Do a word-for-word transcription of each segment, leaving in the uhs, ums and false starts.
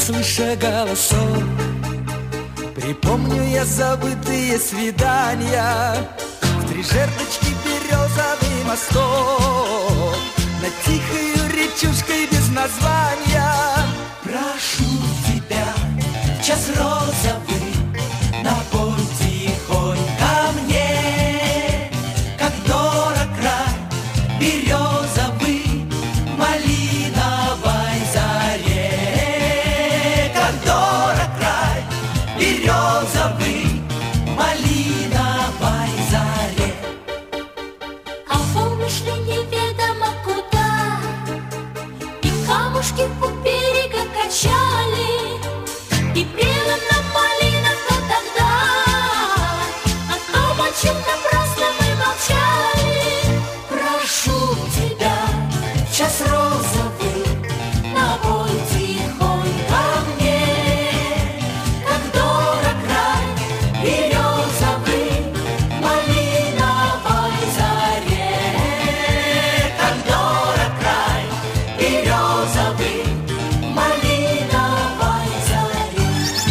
слыша голосов, припомню я забытые свидания в три жердочки березовый мостов, над тихою речушкой без названия. Прошу тебя, в час розовый, напой тихонько мне, как дорог край березовый, малиновой заре. Как дорог край березовый, малиновой заре. А помнишь ли неведомо куда, и камушки у берега качали, и пела нам малиновка тогда о том, о чем напрасно мы молчали. Прошу тебя, в час розовый, напой тихонько мне, как дорог край березовый, малиновой заре. Как дорог край березовый, малиновой заре.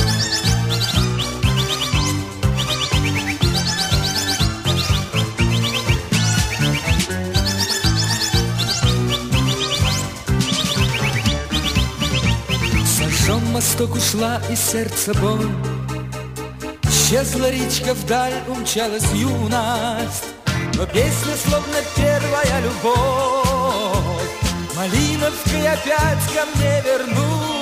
Сожжен мосток, ушла из сердца боль, исчезла речка вдаль, умчалась юность, но песня словно первая любовь малиновская опять ко мне вернулась.